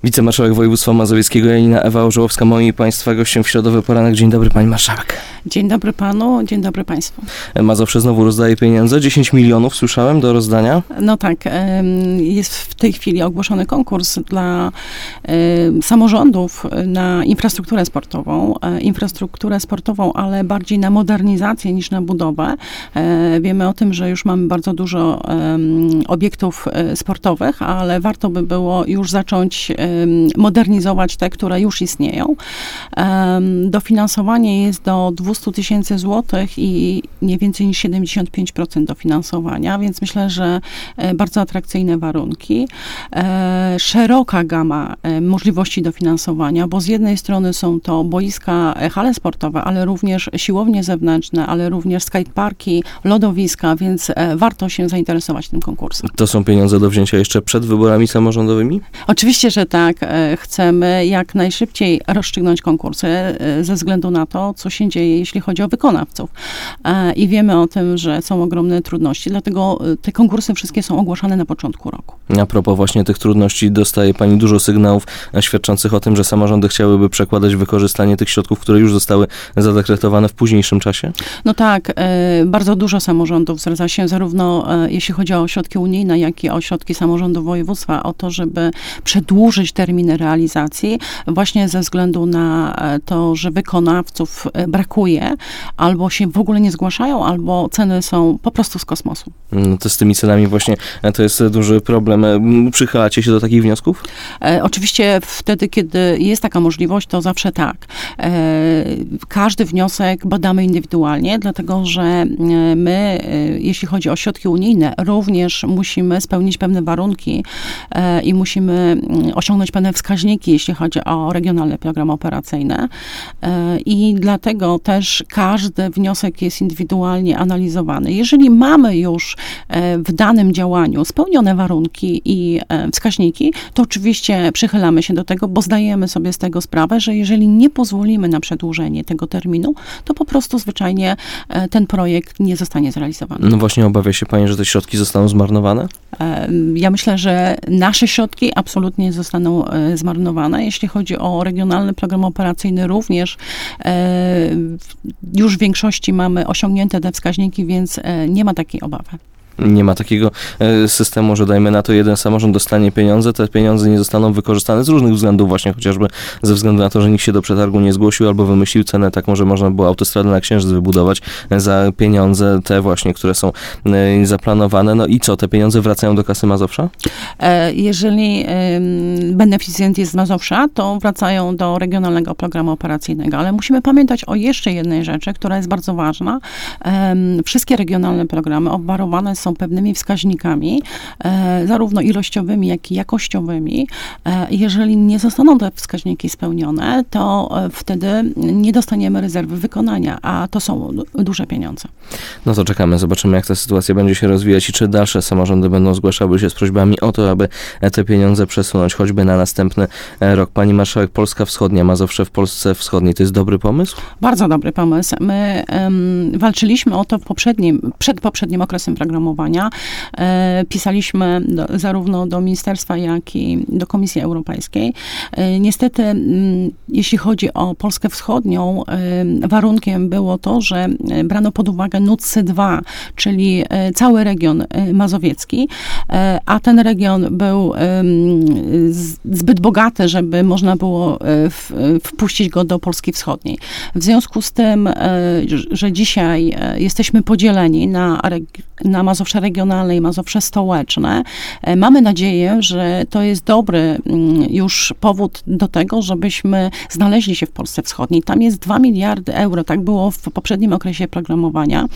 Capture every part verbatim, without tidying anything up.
Wicemarszałek województwa mazowieckiego Janina Ewa Orzełowska, moim i Państwa gościem w środowy poranek. Dzień dobry, pani marszałek. Dzień dobry panu, dzień dobry państwu. Mazowsze znowu rozdaje pieniądze. dziesięć milionów słyszałem do rozdania. No tak, jest w tej chwili ogłoszony konkurs dla samorządów na infrastrukturę sportową. Infrastrukturę sportową, ale bardziej na modernizację niż na budowę. Wiemy o tym, że już mamy bardzo dużo obiektów sportowych, ale warto by było już zacząć modernizować te, które już istnieją. Dofinansowanie jest do dwieście tysięcy złotych i nie więcej niż siedemdziesiąt pięć procent dofinansowania, więc myślę, że bardzo atrakcyjne warunki. Szeroka gama możliwości dofinansowania, bo z jednej strony są to boiska, hale sportowe, ale również siłownie zewnętrzne, ale również skateparki, lodowiska, więc warto się zainteresować tym konkursem. To są pieniądze do wzięcia jeszcze przed wyborami samorządowymi? Oczywiście, że tak. Chcemy jak najszybciej rozstrzygnąć konkursy ze względu na to, co się dzieje, jeśli chodzi o wykonawców. I wiemy o tym, że są ogromne trudności, dlatego te konkursy wszystkie są ogłaszane na początku roku. A propos właśnie tych trudności, dostaje pani dużo sygnałów świadczących o tym, że samorządy chciałyby przekładać wykorzystanie tych środków, które już zostały zadekretowane w późniejszym czasie? No tak, bardzo dużo samorządów zwraca się zarówno jeśli chodzi o środki unijne, jak i o środki samorządu województwa, o to, żeby przedłużyć terminy realizacji, właśnie ze względu na to, że wykonawców brakuje, albo się w ogóle nie zgłaszają, albo ceny są po prostu z kosmosu. No to z tymi cenami właśnie to jest duży problem. Przychylacie się do takich wniosków? E, oczywiście wtedy, kiedy jest taka możliwość, to zawsze tak. E, każdy wniosek badamy indywidualnie, dlatego że my, jeśli chodzi o środki unijne, również musimy spełnić pewne warunki e, i musimy osiągnąć pewne wskaźniki, jeśli chodzi o regionalne programy operacyjne. E, I dlatego też każdy wniosek jest indywidualnie analizowany. Jeżeli mamy już w danym działaniu spełnione warunki i wskaźniki, to oczywiście przychylamy się do tego, bo zdajemy sobie z tego sprawę, że jeżeli nie pozwolimy na przedłużenie tego terminu, to po prostu zwyczajnie ten projekt nie zostanie zrealizowany. No właśnie, obawia się pani, że te środki zostaną zmarnowane? Ja myślę, że nasze środki absolutnie zostaną zmarnowane. Jeśli chodzi o regionalny program operacyjny, również już w większości mamy osiągnięte te wskaźniki, więc nie ma takiej obawy. Nie ma takiego systemu, że dajmy na to, jeden samorząd dostanie pieniądze, te pieniądze nie zostaną wykorzystane z różnych względów, właśnie chociażby ze względu na to, że nikt się do przetargu nie zgłosił albo wymyślił cenę taką, że można było autostradę na Księżyc wybudować za pieniądze te właśnie, które są zaplanowane. No i co, te pieniądze wracają do kasy Mazowsza? Jeżeli beneficjent jest z Mazowsza, to wracają do regionalnego programu operacyjnego, ale musimy pamiętać o jeszcze jednej rzeczy, która jest bardzo ważna. Wszystkie regionalne programy obwarowane są są pewnymi wskaźnikami, e, zarówno ilościowymi, jak i jakościowymi. E, jeżeli nie zostaną te wskaźniki spełnione, to e, wtedy nie dostaniemy rezerwy wykonania, a to są duże pieniądze. No to czekamy, zobaczymy, jak ta sytuacja będzie się rozwijać i czy dalsze samorządy będą zgłaszały się z prośbami o to, aby te pieniądze przesunąć choćby na następny rok. Pani marszałek, Polska Wschodnia, Mazowsze w Polsce Wschodniej, to jest dobry pomysł? Bardzo dobry pomysł. My um, walczyliśmy o to w poprzednim, przed poprzednim okresem programowania. E, pisaliśmy do, zarówno do ministerstwa, jak i do Komisji Europejskiej. E, niestety, m, jeśli chodzi o Polskę Wschodnią, e, warunkiem było to, że brano pod uwagę N U C S dwa, czyli e, cały region e, mazowiecki, e, a ten region był e, z, zbyt bogaty, żeby można było e, w, wpuścić go do Polski Wschodniej. W związku z tym, e, że dzisiaj e, jesteśmy podzieleni na, na Mazowsze regionalne i Mazowsze stołeczne. Mamy nadzieję, że to jest dobry już powód do tego, żebyśmy znaleźli się w Polsce Wschodniej. Tam jest dwa miliardy euro, tak było w poprzednim okresie programowania,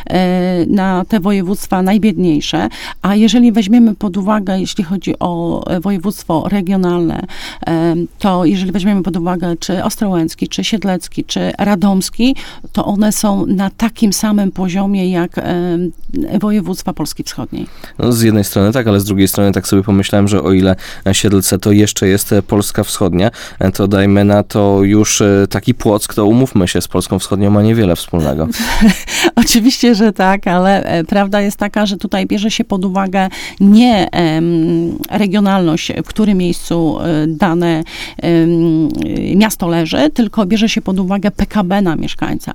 na te województwa najbiedniejsze, a jeżeli weźmiemy pod uwagę, jeśli chodzi o województwo regionalne, to jeżeli weźmiemy pod uwagę czy Ostrołęcki, czy Siedlecki, czy Radomski, to one są na takim samym poziomie jak województwo województwa Polski Wschodniej. No, z jednej strony tak, ale z drugiej strony tak sobie pomyślałem, że o ile Siedlce to jeszcze jest Polska Wschodnia, to dajmy na to już taki Płock, to umówmy się, z Polską Wschodnią ma niewiele wspólnego. Oczywiście, że tak, ale prawda jest taka, że tutaj bierze się pod uwagę nie em, regionalność, w którym miejscu dane em, miasto leży, tylko bierze się pod uwagę P K B na mieszkańca.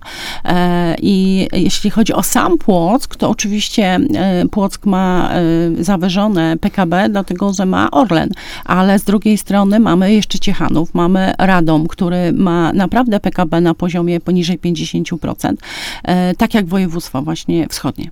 E, I jeśli chodzi o sam Płock, to oczywiście e, Płock ma e, zawyżone P K B, dlatego że ma Orlen, ale z drugiej strony mamy jeszcze Ciechanów, mamy Radom, który ma naprawdę P K B na poziomie poniżej pięćdziesiąt procent, e, tak jak województwa właśnie wschodnie.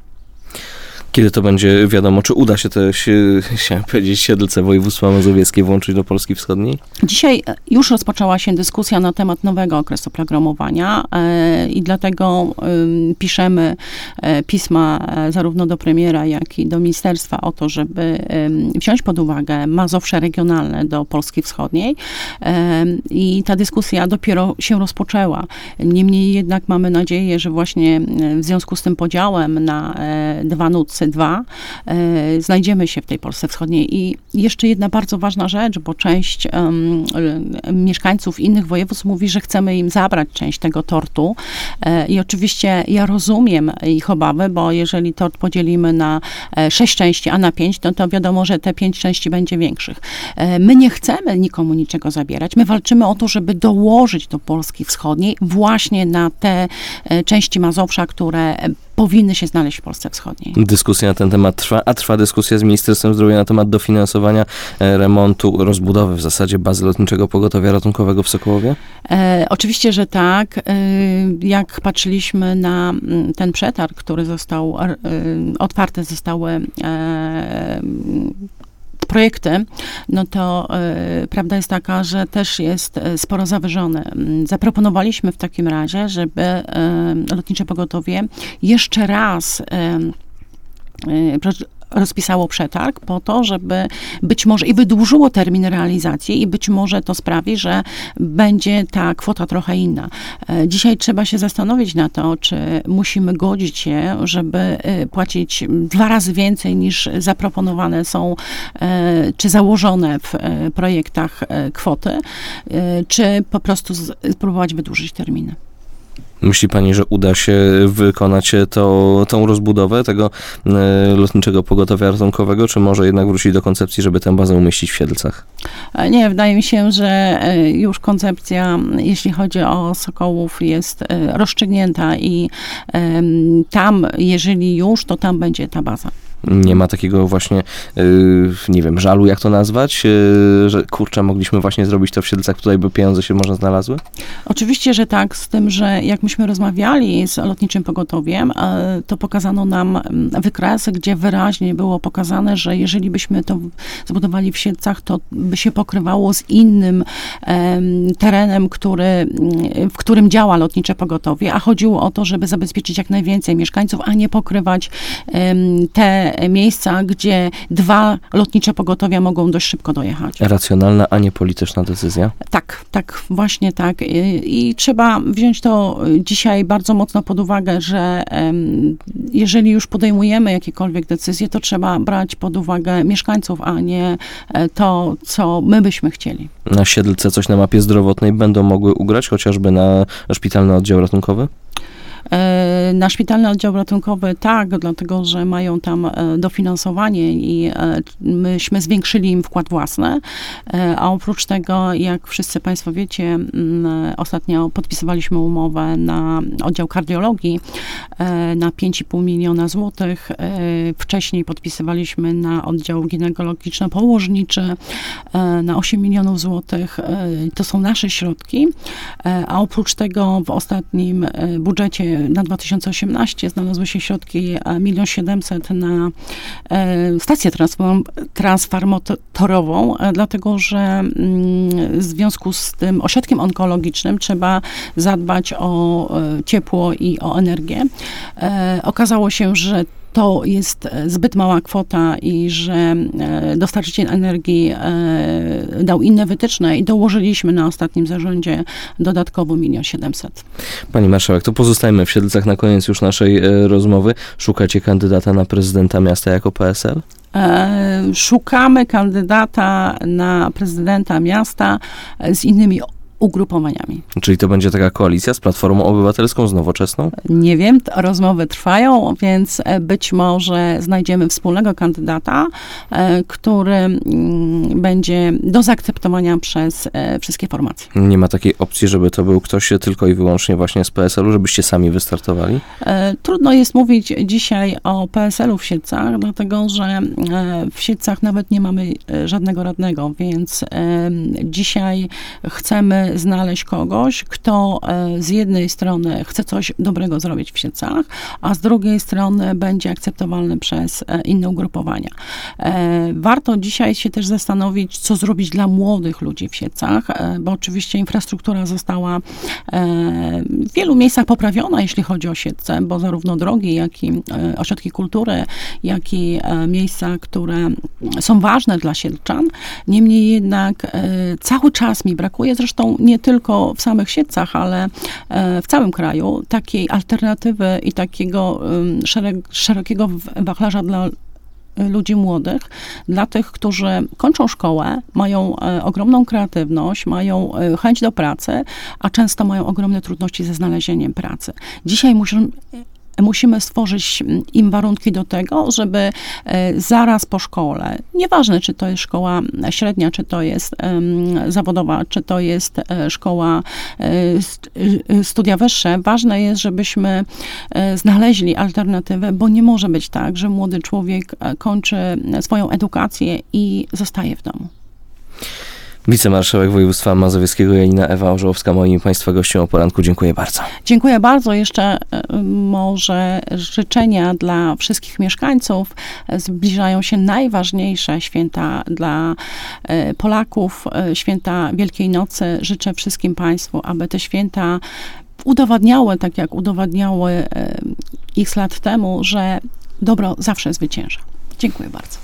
Kiedy to będzie wiadomo, czy uda się te, się, chciałem powiedzieć, Siedlce województwa mazowieckie włączyć do Polski Wschodniej? Dzisiaj już rozpoczęła się dyskusja na temat nowego okresu programowania e, i dlatego e, piszemy e, pisma e, zarówno do premiera, jak i do ministerstwa o to, żeby e, wziąć pod uwagę Mazowsze regionalne do Polski Wschodniej e, i ta dyskusja dopiero się rozpoczęła. Niemniej jednak mamy nadzieję, że właśnie w związku z tym podziałem na e, dwa nucy dwa, e, znajdziemy się w tej Polsce Wschodniej. I jeszcze jedna bardzo ważna rzecz, bo część um, mieszkańców innych województw mówi, że chcemy im zabrać część tego tortu. E, I oczywiście ja rozumiem ich obawy, bo jeżeli tort podzielimy na e, sześć części, a na pięć, no to wiadomo, że te pięć części będzie większych. E, my nie chcemy nikomu niczego zabierać. My walczymy o to, żeby dołożyć do Polski Wschodniej właśnie na te e, części Mazowsza, które powinny się znaleźć w Polsce Wschodniej. Dyskusja na ten temat trwa, a trwa dyskusja z Ministerstwem Zdrowia na temat dofinansowania e, remontu, rozbudowy w zasadzie bazy Lotniczego Pogotowia Ratunkowego w Sokołowie? E, oczywiście, że tak. E, jak patrzyliśmy na ten przetarg, który został e, otwarte zostały e, projekty, no to y, prawda jest taka, że też jest sporo zawyżone. Zaproponowaliśmy w takim razie, żeby y, Lotnicze Pogotowie jeszcze raz y, y, rozpisało przetarg po to, żeby być może i wydłużyło termin realizacji i być może to sprawi, że będzie ta kwota trochę inna. Dzisiaj trzeba się zastanowić na to, czy musimy godzić się, żeby płacić dwa razy więcej niż zaproponowane są, czy założone w projektach kwoty, czy po prostu spróbować wydłużyć terminy. Myśli pani, że uda się wykonać to, tą rozbudowę tego e, Lotniczego Pogotowia Ratunkowego, czy może jednak wrócić do koncepcji, żeby tę bazę umieścić w Siedlcach? Nie, wydaje mi się, że już koncepcja, jeśli chodzi o Sokołów, jest rozstrzygnięta i e, tam, jeżeli już, to tam będzie ta baza. Nie ma takiego właśnie, yy, nie wiem, żalu, jak to nazwać, yy, że kurczę, mogliśmy właśnie zrobić to w Siedlcach, tutaj by pieniądze się może znalazły? Oczywiście, że tak, z tym, że jak myśmy rozmawiali z Lotniczym Pogotowiem, to pokazano nam wykres, gdzie wyraźnie było pokazane, że jeżeli byśmy to zbudowali w Siedlcach, to by się pokrywało z innym um, terenem, który, w którym działa Lotnicze Pogotowie, a chodziło o to, żeby zabezpieczyć jak najwięcej mieszkańców, a nie pokrywać um, te miejsca, gdzie dwa lotnicze pogotowia mogą dość szybko dojechać. Racjonalna, a nie polityczna decyzja? Tak, tak, właśnie tak. I, i trzeba wziąć to dzisiaj bardzo mocno pod uwagę, że um, jeżeli już podejmujemy jakiekolwiek decyzje, to trzeba brać pod uwagę mieszkańców, a nie to, co my byśmy chcieli. Na Siedlce coś na mapie zdrowotnej będą mogły ugrać, chociażby na szpitalny oddział ratunkowy? Na szpitalny oddział ratunkowy tak, dlatego, że mają tam dofinansowanie i myśmy zwiększyli im wkład własny, a oprócz tego, jak wszyscy państwo wiecie, ostatnio podpisywaliśmy umowę na oddział kardiologii na pięć i pół miliona złotych. Wcześniej podpisywaliśmy na oddział ginekologiczno-położniczy na osiem milionów złotych. To są nasze środki, a oprócz tego w ostatnim budżecie na dwa tysiące osiemnasty znalazły się środki milion siedemset na stację transformatorową, dlatego że w związku z tym ośrodkiem onkologicznym trzeba zadbać o ciepło i o energię. Okazało się, że to jest zbyt mała kwota i że dostarczyciel energii dał inne wytyczne i dołożyliśmy na ostatnim zarządzie dodatkowo milion siedemset. Pani marszałek, to pozostajemy w Siedlcach na koniec już naszej e, rozmowy. Szukacie kandydata na prezydenta miasta jako P S L? E, szukamy kandydata na prezydenta miasta z innymi ugrupowaniami. Czyli to będzie taka koalicja z Platformą Obywatelską, z Nowoczesną? Nie wiem, rozmowy trwają, więc być może znajdziemy wspólnego kandydata, który będzie do zaakceptowania przez wszystkie formacje. Nie ma takiej opcji, żeby to był ktoś tylko i wyłącznie właśnie z P S L u, żebyście sami wystartowali? Trudno jest mówić dzisiaj o P S L u w Siedlcach, dlatego że w Siedlcach nawet nie mamy żadnego radnego, więc dzisiaj chcemy znaleźć kogoś, kto z jednej strony chce coś dobrego zrobić w Siedlcach, a z drugiej strony będzie akceptowalny przez inne ugrupowania. Warto dzisiaj się też zastanowić, co zrobić dla młodych ludzi w Siedlcach, bo oczywiście infrastruktura została w wielu miejscach poprawiona, jeśli chodzi o Siedlce, bo zarówno drogi, jak i ośrodki kultury, jak i miejsca, które są ważne dla siedlczan. Niemniej jednak cały czas mi brakuje, zresztą nie tylko w samych Siedlcach, ale w całym kraju, takiej alternatywy i takiego szereg, szerokiego wachlarza dla ludzi młodych, dla tych, którzy kończą szkołę, mają ogromną kreatywność, mają chęć do pracy, a często mają ogromne trudności ze znalezieniem pracy. Dzisiaj musimy Musimy stworzyć im warunki do tego, żeby zaraz po szkole, nieważne czy to jest szkoła średnia, czy to jest zawodowa, czy to jest szkoła studia wyższe, ważne jest, żebyśmy znaleźli alternatywę, bo nie może być tak, że młody człowiek kończy swoją edukację i zostaje w domu. Wicemarszałek województwa mazowieckiego Janina Ewa Orzołowska, moim Państwa gościem o poranku. Dziękuję bardzo. Dziękuję bardzo. Jeszcze może życzenia dla wszystkich mieszkańców. Zbliżają się najważniejsze święta dla Polaków, święta Wielkiej Nocy. Życzę wszystkim Państwu, aby te święta udowadniały, tak jak udowadniały x lat temu, że dobro zawsze zwycięża. Dziękuję bardzo.